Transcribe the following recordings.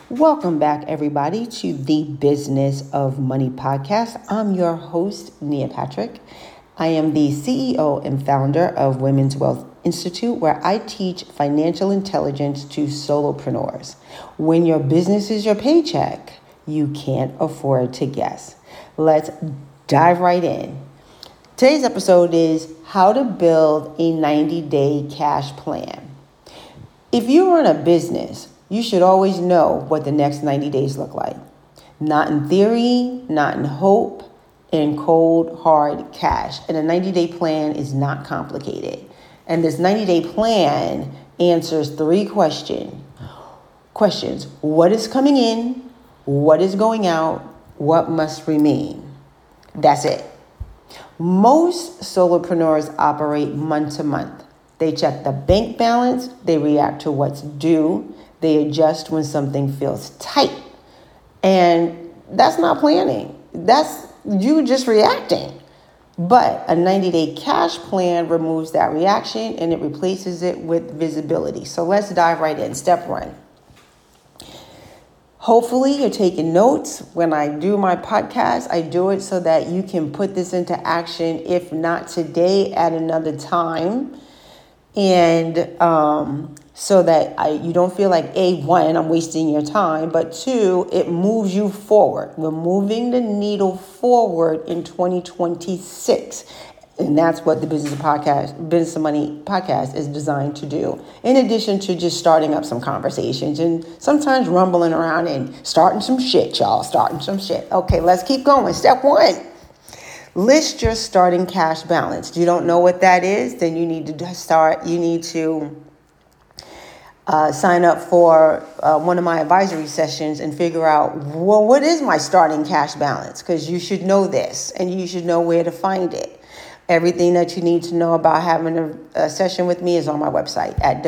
Welcome back, everybody, to the Business of Money podcast. I'm your host, Nia Patrick. I am the CEO and founder of Women's Wealth Institute, where I teach financial intelligence to solopreneurs. When your business is your paycheck, you can't afford to guess. Let's dive right in. Today's episode is how to build a 90-day cash plan. If you run a business, you should always know what the next 90 days look like. Not in theory, not in hope, in cold, hard cash. And a 90-day plan is not complicated. And this 90-day plan answers three questions. What is coming in? What is going out? What must remain? That's it. Most solopreneurs operate month to month. They check the bank balance. They react to what's due. They adjust when something feels tight. And that's not planning. That's you just reacting. But a 90-day cash plan removes that reaction and it replaces it with visibility. So let's dive right in. Step one. Hopefully you're taking notes. When I do my podcast, I do it so that you can put this into action, if not today, at another time. And so that you don't feel like, one, I'm wasting your time, but two, it moves you forward. We're moving the needle forward in 2026. And that's what the Business of Money podcast is designed to do. In addition to just starting up some conversations and sometimes rumbling around and starting some shit, y'all, Okay, let's keep going. Step one. List your starting cash balance. If you don't know what that is, then you need to sign up for one of my advisory sessions and figure out, well, what is my starting cash balance? Because you should know this and you should know where to find it. Everything that you need to know about having a session with me is on my website at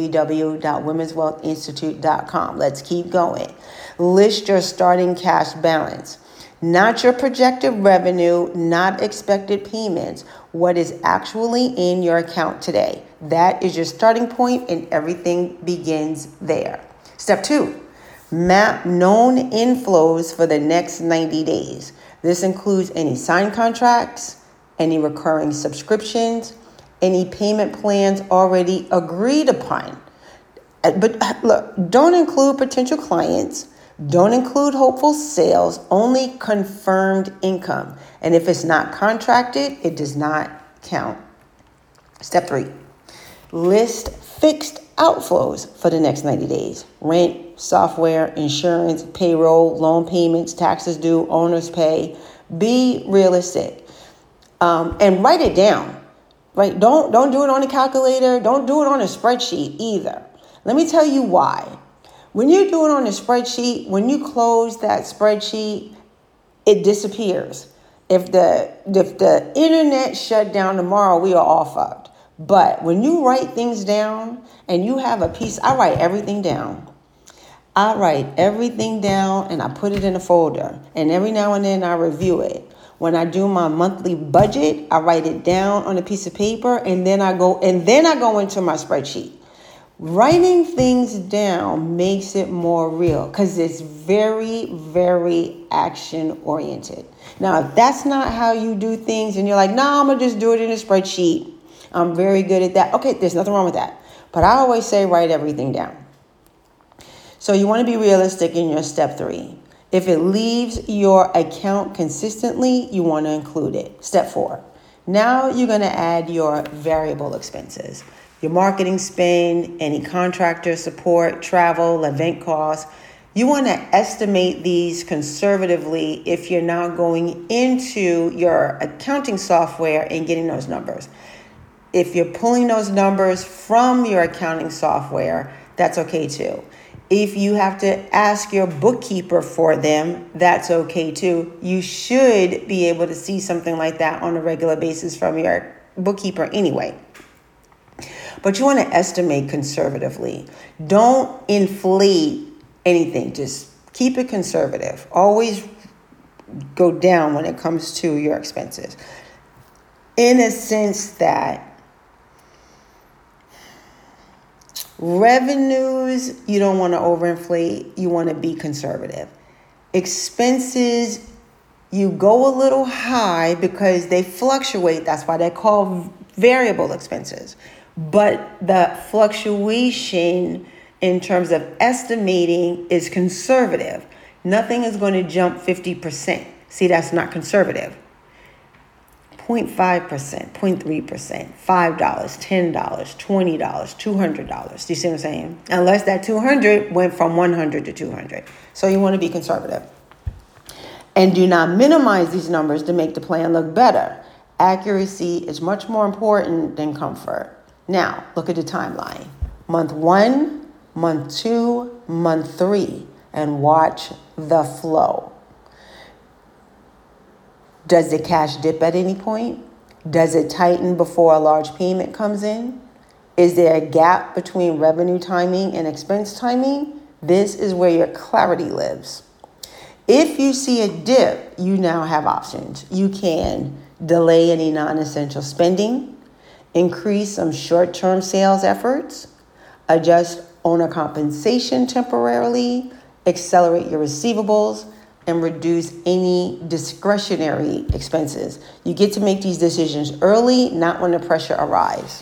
www.womenswealthinstitute.com. Let's keep going. List your starting cash balance. Not your projected revenue, not expected payments, what is actually in your account today. That is your starting point and everything begins there. Step two, map known inflows for the next 90 days. This includes any signed contracts, any recurring subscriptions, any payment plans already agreed upon. But look, don't include potential clients. Don't include hopeful sales, only confirmed income. And if it's not contracted, it does not count. Step three, list fixed outflows for the next 90 days. Rent, software, insurance, payroll, loan payments, taxes due, owner's pay. Be realistic and write it down. Right? Don't do it on a calculator. Don't do it on a spreadsheet either. Let me tell you why. When you do it on a spreadsheet, when you close that spreadsheet, it disappears. If the internet shut down tomorrow, we are all fucked. But when you write things down and you have a piece, I write everything down. And I put it in a folder. And every now and then I review it. When I do my monthly budget, I write it down on a piece of paper and then I go into my spreadsheet. Writing things down makes it more real because it's very, very action oriented. Now, if that's not how you do things and you're like, no, I'm going to just do it in a spreadsheet. I'm very good at that. Okay, there's nothing wrong with that. But I always say write everything down. So you want to be realistic in your step three. If it leaves your account consistently, you want to include it. Step four. Now you're going to add your variable expenses. Your marketing spend, any contractor support, travel, event costs. You want to estimate these conservatively if you're now going into your accounting software and getting those numbers. If you're pulling those numbers from your accounting software, that's okay too. If you have to ask your bookkeeper for them, that's okay too. You should be able to see something like that on a regular basis from your bookkeeper anyway. But you want to estimate conservatively. Don't inflate anything. Just keep it conservative. Always go down when it comes to your expenses. In a sense that Revenues, you don't want to overinflate. You want to be conservative. Expenses, you go a little high because they fluctuate. That's why they're called variable expenses. But the fluctuation in terms of estimating is conservative. Nothing is going to jump 50%. See, that's not conservative. 0.5%, 0.3%, $5, $10, $20, $200. Do you see what I'm saying? Unless that 200 went from 100 to 200. So you want to be conservative. And do not minimize these numbers to make the plan look better. Accuracy is much more important than comfort. Now, look at the timeline. Month 1, month 2, month 3, and watch the flow. Does the cash dip at any point? Does it tighten before a large payment comes in? Is there a gap between revenue timing and expense timing? This is where your clarity lives. If you see a dip, you now have options. You can delay any non-essential spending, increase some short-term sales efforts, adjust owner compensation temporarily, accelerate your receivables, and reduce any discretionary expenses. You get to make these decisions early, not when the pressure arrives.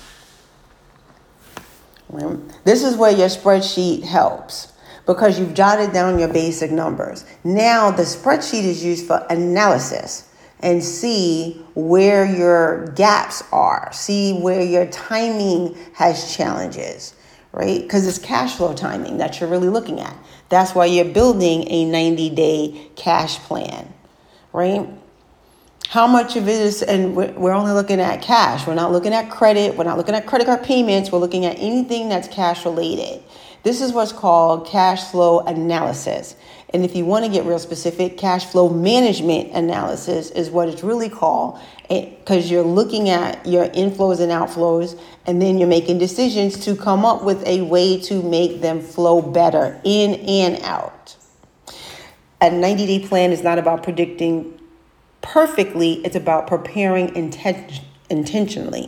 This is where your spreadsheet helps because you've jotted down your basic numbers. Now the spreadsheet is used for analysis and see where your gaps are, see where your timing has challenges, right? Because it's cash flow timing that you're really looking at. That's why you're building a 90-day cash plan, right? How much of it is, and we're only looking at cash. We're not looking at credit. We're not looking at credit card payments. We're looking at anything that's cash related. This is what's called cash flow analysis. And if you want to get real specific, cash flow management analysis is what it's really called, because you're looking at your inflows and outflows, and then you're making decisions to come up with a way to make them flow better in and out. A 90-day plan is not about predicting perfectly. It's about preparing intentionally.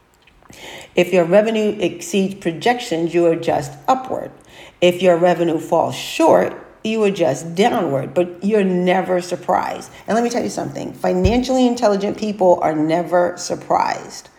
If your revenue exceeds projections, you adjust upward. If your revenue falls short, you adjust downward, but you're never surprised. And let me tell you something. Financially intelligent people are never surprised.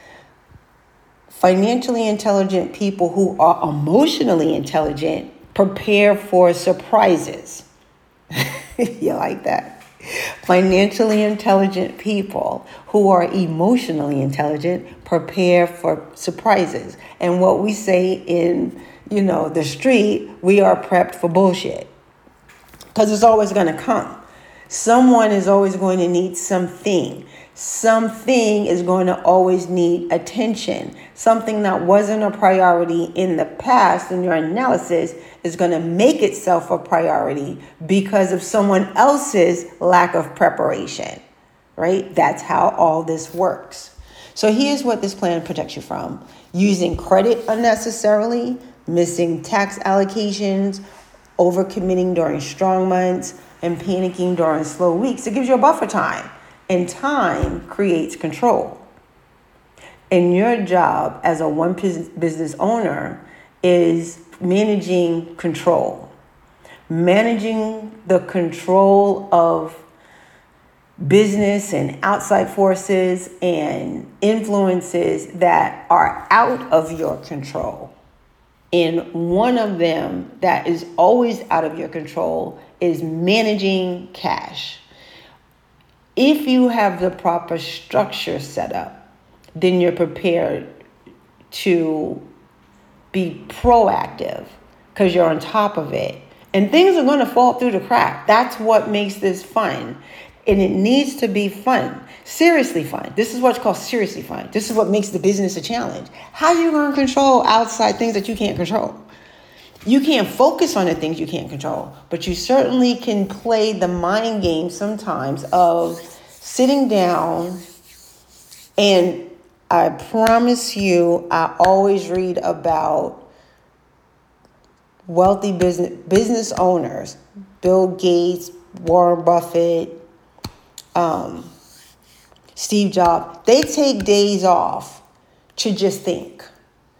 Financially intelligent people who are emotionally intelligent prepare for surprises. You like that? Financially intelligent people who are emotionally intelligent prepare for surprises. And what we say in, the street, we are prepped for bullshit. Because it's always going to come. Someone is always going to need something. Something is going to always need attention. Something that wasn't a priority in the past in your analysis is going to make itself a priority because of someone else's lack of preparation, right? That's how all this works. So here's what this plan protects you from. Using credit unnecessarily, missing tax allocations, overcommitting during strong months, and panicking during slow weeks. It gives you a buffer time, and time creates control. And your job as a one business owner is managing control. Managing the control of business and outside forces and influences that are out of your control. And one of them that is always out of your control is managing cash. If you have the proper structure set up, then you're prepared to be proactive because you're on top of it. And things are going to fall through the crack. That's what makes this fun. And it needs to be fun. Seriously fun. This is what's called seriously fun. This is what makes the business a challenge. How are you going to control outside things that you can't control? You can't focus on the things you can't control, but you certainly can play the mind game sometimes of sitting down. And I promise you, I always read about wealthy business owners, Bill Gates, Warren Buffett, Steve Jobs. They take days off to just think.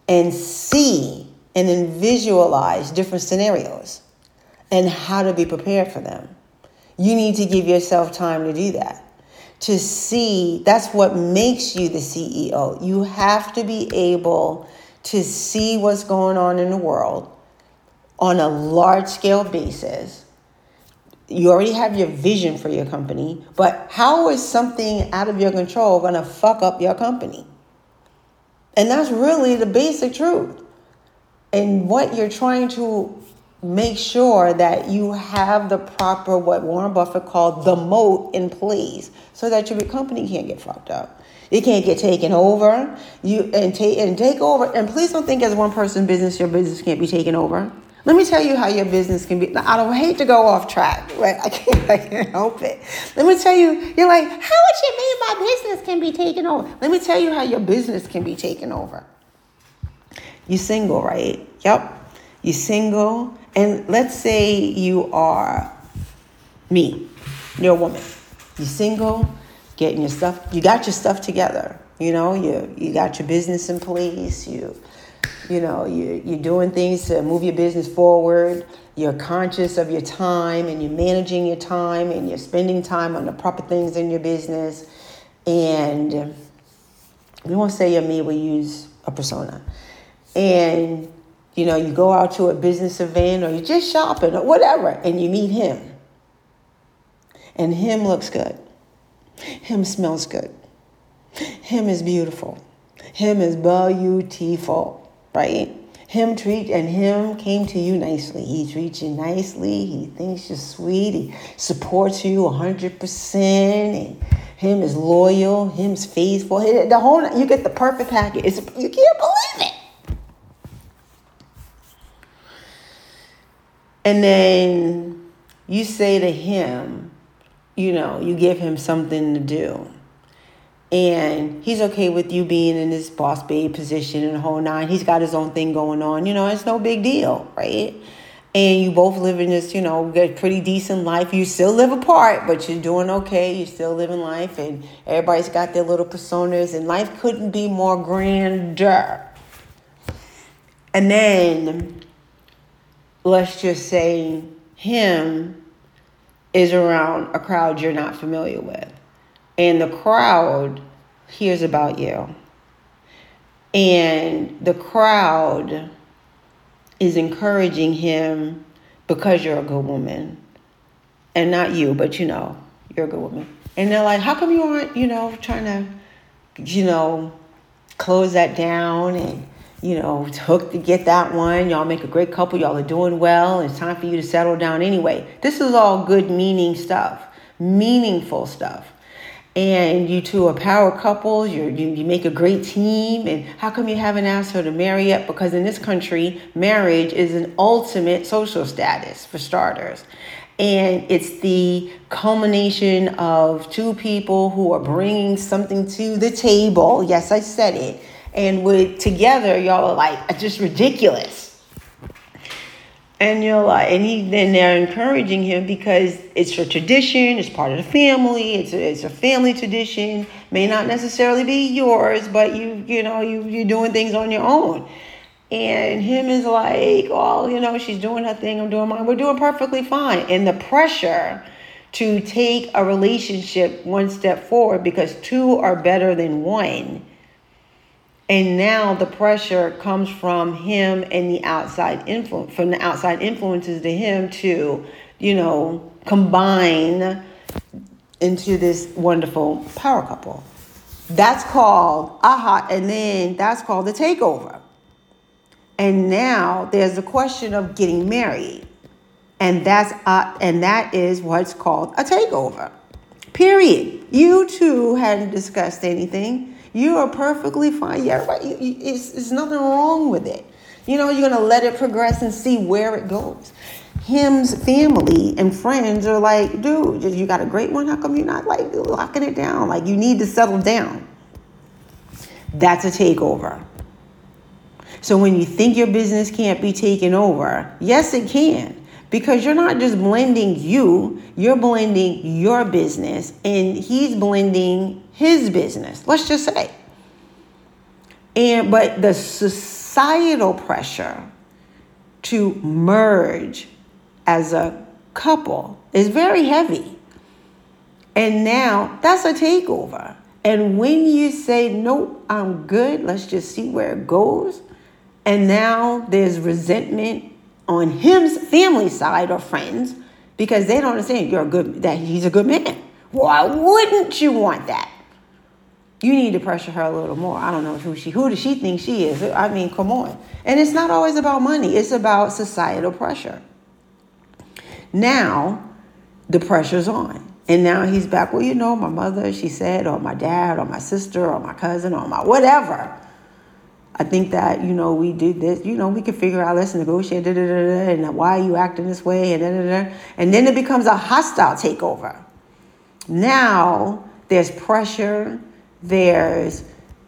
and see and then visualize different scenarios and how to be prepared for them. You need to give yourself time to do that. To see, that's what makes you the CEO. You have to be able to see what's going on in the world on a large scale basis. You already have your vision for your company, but how is something out of your control going to fuck up your company? And that's really the basic truth. And what you're trying to make sure that you have the proper, what Warren Buffett called the moat in place, so that your company can't get fucked up. It can't get taken over. Take over. And please don't think as one person business, your business can't be taken over. Let me tell you how your business can be. I don't hate to go off track, right? I can't help it. Let me tell you, you're like, how would you mean my business can be taken over? Let me tell you how your business can be taken over. You single, right? Yep. You single. And let's say you are me. You're a woman. You're single, getting your stuff. You got your stuff together. You know, you got your business in place. You're doing things to move your business forward. You're conscious of your time, and you're managing your time, and you're spending time on the proper things in your business. And we won't say you're me, we use a persona. And you go out to a business event, or you're just shopping or whatever, and you meet him. And him looks good. Him smells good. Him is beautiful. Him is beautiful, right? Him came to you nicely. He treats you nicely. He thinks you're sweet. He supports you 100%. And him is loyal. Him's faithful. You get the perfect package. You can't believe it. And then you say to him, you give him something to do. And he's okay with you being in this boss babe position and the whole nine. He's got his own thing going on. It's no big deal, right? And you both live in this, get pretty decent life. You still live apart, but you're doing okay. You're still living life, and everybody's got their little personas, and life couldn't be more grander. And then let's just say him is around a crowd you're not familiar with. And the crowd hears about you. And the crowd is encouraging him because you're a good woman. And not you, but you're a good woman. And they're like, how come you aren't, trying to, close that down and, hook to get that one. Y'all make a great couple. Y'all are doing well. It's time for you to settle down anyway. This is all good, meaningful stuff. And you two are power couples. You make a great team. And how come you haven't asked her to marry yet? Because in this country, marriage is an ultimate social status, for starters. And it's the culmination of two people who are bringing something to the table. Yes, I said it. And together, y'all are like, just ridiculous. And you're like, then they're encouraging him because it's your tradition, it's part of the family, it's a family tradition, may not necessarily be yours, but you're doing things on your own. And him is like, oh, she's doing her thing, I'm doing mine, we're doing perfectly fine. And the pressure to take a relationship one step forward, because two are better than one. And now the pressure comes from him and the outside influence, from the outside influences to him to, combine into this wonderful power couple. That's called and then that's called the takeover. And now there's the question of getting married. And that is what's called a takeover. Period. You two hadn't discussed anything. You are perfectly fine. Yeah, right. It's nothing wrong with it. You're going to let it progress and see where it goes. Him's family and friends are like, dude, you got a great one. How come you're not locking it down? Like, you need to settle down. That's a takeover. So when you think your business can't be taken over, yes, it can. Because you're not just blending you're blending your business, and he's blending his business, let's just say. But the societal pressure to merge as a couple is very heavy. And now that's a takeover. And when you say, nope, I'm good, let's just see where it goes. And now there's resentment on his family side or friends because they don't understand that he's a good man. Why wouldn't you want that? You need to pressure her a little more. I don't know who does she think she is? I mean, come on. And it's not always about money. It's about societal pressure. Now the pressure's on. And now he's back. Well, my mother, she said, or my dad, or my sister, or my cousin, or my whatever. I think that, we did this, we can figure out, let's negotiate, and why are you acting this way, and And then it becomes a hostile takeover. Now there's pressure, there's,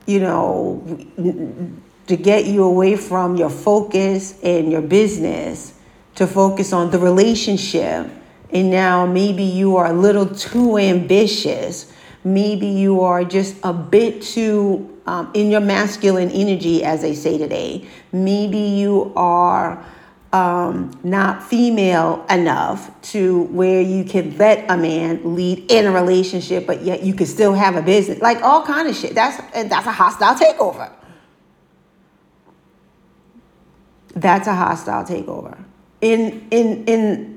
to get you away from your focus and your business to focus on the relationship. And now maybe you are a little too ambitious. Maybe you are just a bit too in your masculine energy, as they say today. Maybe you are not female enough to where you can let a man lead in a relationship, but yet you can still have a business. Like all kind of shit. That's a hostile takeover. That's a hostile takeover. In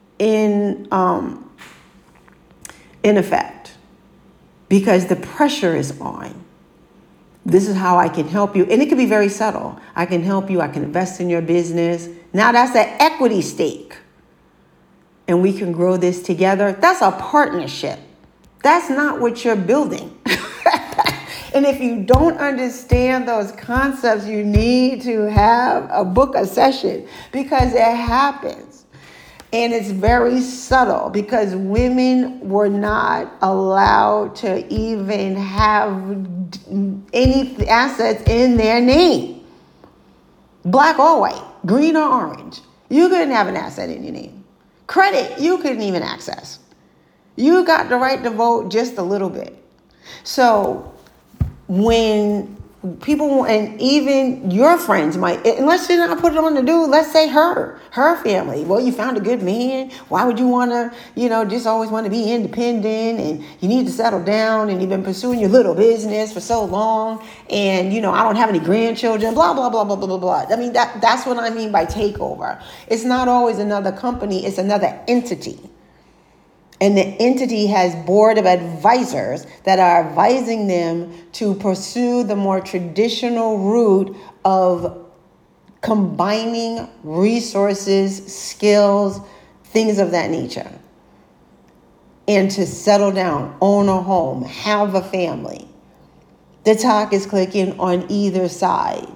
effect, because the pressure is on. This is how I can help you. And it can be very subtle. I can help you. I can invest in your business. Now that's an equity stake. And we can grow this together. That's a partnership. That's not what you're building. And if you don't understand those concepts, you need to have a book a session because it happens. And it's very subtle because women were not allowed to even have any assets in their name. Black or white, green or orange. You couldn't have an asset in your name. Credit, you couldn't even access. You got the right to vote just a little bit. So when people, and even your friends might, unless you're not put it on the dude, let's say her family. Well, you found a good man. Why would you want to, just always want to be independent and you need to settle down and you've been pursuing your little business for so long and, I don't have any grandchildren, blah, blah, blah, blah, blah, blah, blah. I mean, that's what I mean by takeover. It's not always another company. It's another entity. And the entity has board of advisors that are advising them to pursue the more traditional route of combining resources, skills, things of that nature. And to settle down, own a home, have a family. The talk is clicking on either side.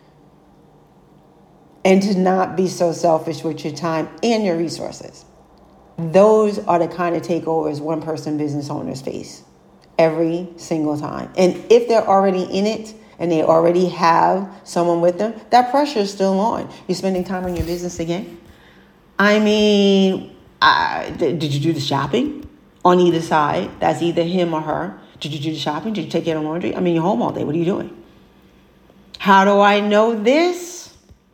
And to not be so selfish with your time and your resources. Those are the kind of takeovers one person business owners face every single time. And if they're already in it and they already have someone with them, that pressure is still on. You're spending time on your business again. I mean, did you do the shopping on either side? That's either him or her. Did you do the shopping? Did you take care of laundry? I mean, you're home all day. What are you doing? How do I know this?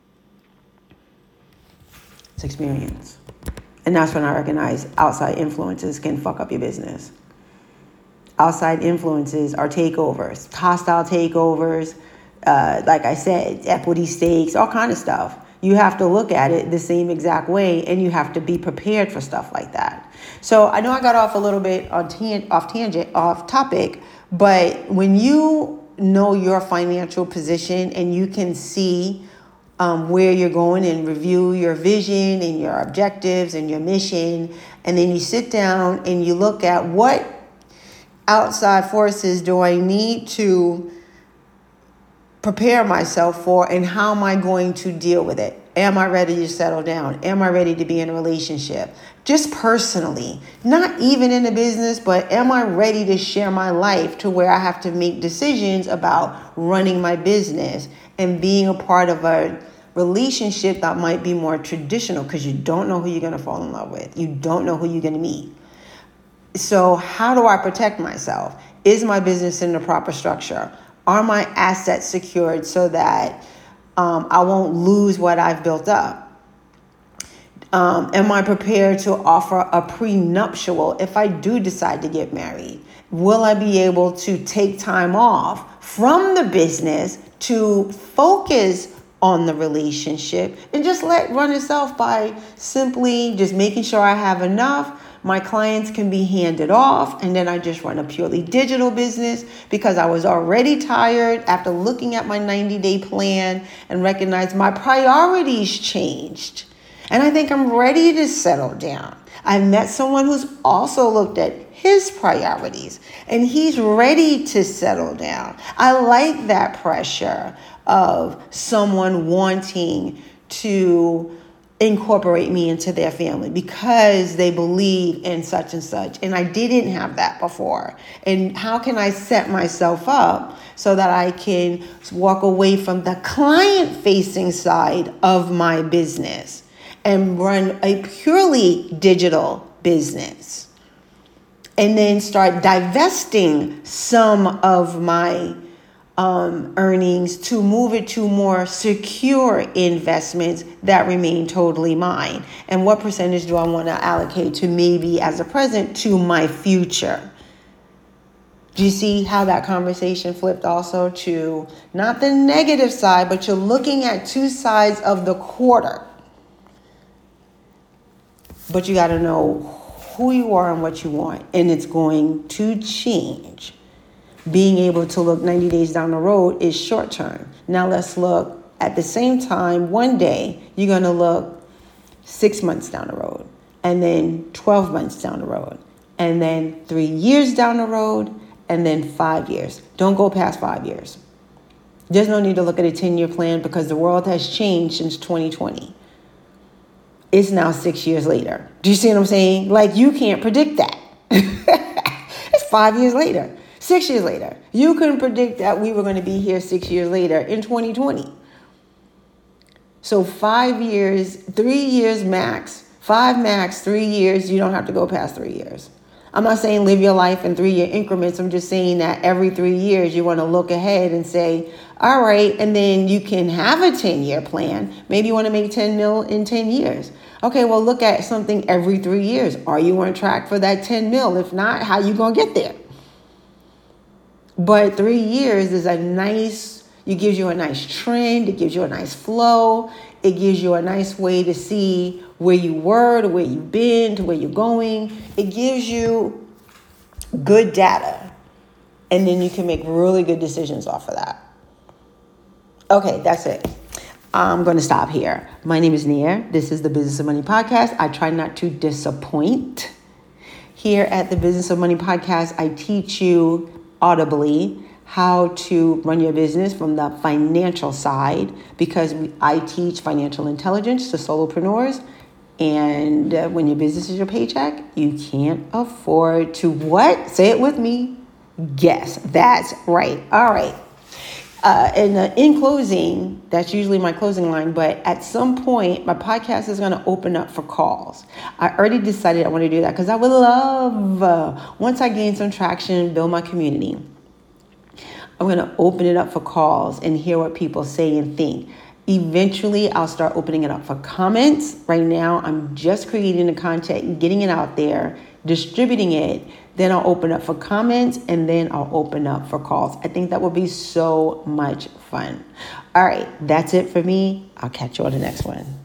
It's experience. And that's when I recognize outside influences can fuck up your business. Outside influences are takeovers, hostile takeovers, like I said, equity stakes, all kind of stuff. You have to look at it the same exact way, and you have to be prepared for stuff like that. So I know I got off a little bit off topic, but when you know your financial position and you can see where you're going and review your vision and your objectives and your mission. And then you sit down and you look at what outside forces do I need to prepare myself for and how am I going to deal with it? Am I ready to settle down? Am I ready to be in a relationship? Just personally, not even in a business, but am I ready to share my life to where I have to make decisions about running my business and being a part of a relationship that might be more traditional because you don't know who you're going to fall in love with. You don't know who you're going to meet. So how do I protect myself? Is my business in the proper structure? Are my assets secured so that I won't lose what I've built up. Am I prepared to offer a prenuptial if I do decide to get married? Will I be able to take time off from the business to focus on the relationship and just let run itself by simply just making sure I have enough? My clients can be handed off, and then I just run a purely digital business because I was already tired after looking at my 90-day plan and recognized my priorities changed. And I think I'm ready to settle down. I've met someone who's also looked at his priorities and he's ready to settle down. I like that pressure of someone wanting to incorporate me into their family because they believe in such and such. And I didn't have that before. And how can I set myself up so that I can walk away from the client-facing side of my business and run a purely digital business, and then start divesting some of my earnings to move it to more secure investments that remain totally mine? And what percentage do I want to allocate to maybe as a present to my future? Do you see how that conversation flipped also to not the negative side, but you're looking at two sides of the quarter? But you got to know who you are and what you want. And it's going to change. Being able to look 90 days down the road is short term. Now let's look at the same time. One day, you're going to look 6 months down the road. And then 12 months down the road. And then 3 years down the road. And then 5 years. Don't go past 5 years. There's no need to look at a 10-year plan because the world has changed since 2020. It's now 6 years later. Do you see what I'm saying? Like, you can't predict that. It's 5 years later, 6 years later. You couldn't predict that we were going to be here 6 years later in 2020. So 5 years, 3 years max, 5 max, 3 years. You don't have to go past 3 years. I'm not saying live your life in 3-year increments. I'm just saying that every 3 years you want to look ahead and say, all right, and then you can have a 10-year plan. Maybe you want to make 10 mil in 10 years. Okay, well, look at something every 3 years. Are you on track for that 10 mil? If not, how you going to get there? But 3 years is it gives you a nice trend. It gives you a nice flow. It gives you a nice way to see where you were, to where you've been, to where you're going. It gives you good data. And then you can make really good decisions off of that. Okay, that's it. I'm going to stop here. My name is Nia. This is the Business of Money Podcast. I try not to disappoint. Here at the Business of Money Podcast, I teach you audibly how to run your business from the financial side because I teach financial intelligence to solopreneurs. And when your business is your paycheck, you can't afford to what? Say it with me. Guess. That's right. All right. In closing, that's usually my closing line, but at some point, my podcast is going to open up for calls. I already decided I want to do that because I would love, once I gain some traction, build my community, I'm going to open it up for calls and hear what people say and think. Eventually, I'll start opening it up for comments. Right now, I'm just creating the content, getting it out there, distributing it. Then I'll open up for comments, and then I'll open up for calls. I think that would be so much fun. All right, that's it for me. I'll catch you on the next one.